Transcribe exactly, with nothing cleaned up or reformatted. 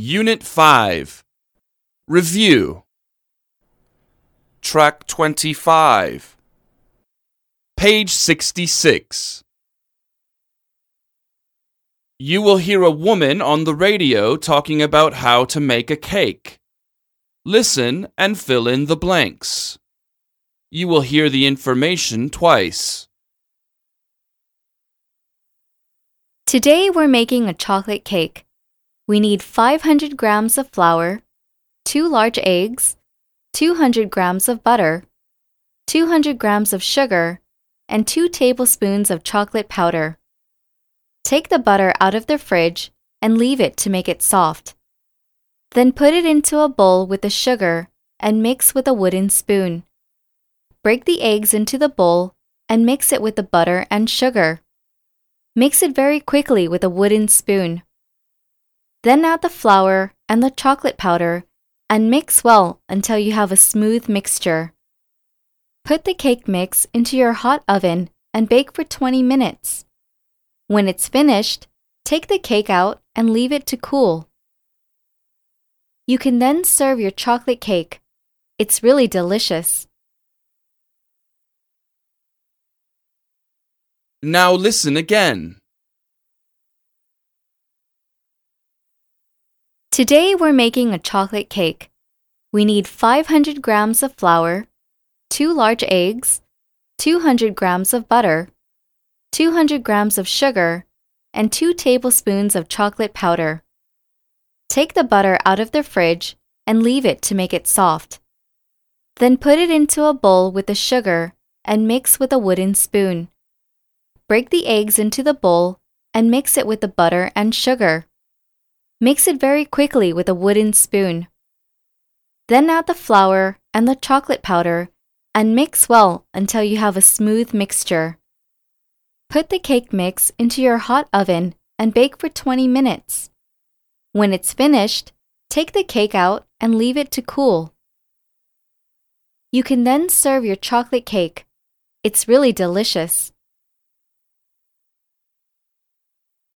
Unit five. Review. Track twenty-five. Page sixty-six. You will hear a woman on the radio talking about how to make a cake. Listen and fill in the blanks. You will hear the information twice. Today we're making a chocolate cake. We need five hundred grams of flour, two large eggs, two hundred grams of butter, two hundred grams of sugar, and two tablespoons of chocolate powder. Take the butter out of the fridge and leave it to make it soft. Then put it into a bowl with the sugar and mix with a wooden spoon. Break the eggs into the bowl and mix it with the butter and sugar. Mix it very quickly with a wooden spoon. Then add the flour and the chocolate powder and mix well until you have a smooth mixture. Put the cake mix into your hot oven and bake for twenty minutes. When it's finished, take the cake out and leave it to cool. You can then serve your chocolate cake. It's really delicious. Now listen again. Today we're making a chocolate cake. We need five hundred grams of flour, two large eggs, two hundred grams of butter, two hundred grams of sugar, and two tablespoons of chocolate powder. Take the butter out of the fridge and leave it to make it soft. Then put it into a bowl with the sugar and mix with a wooden spoon. Break the eggs into the bowl and mix it with the butter and sugar. Mix it very quickly with a wooden spoon. Then add the flour and the chocolate powder and mix well until you have a smooth mixture. Put the cake mix into your hot oven and bake for twenty minutes. When it's finished, take the cake out and leave it to cool. You can then serve your chocolate cake. It's really delicious.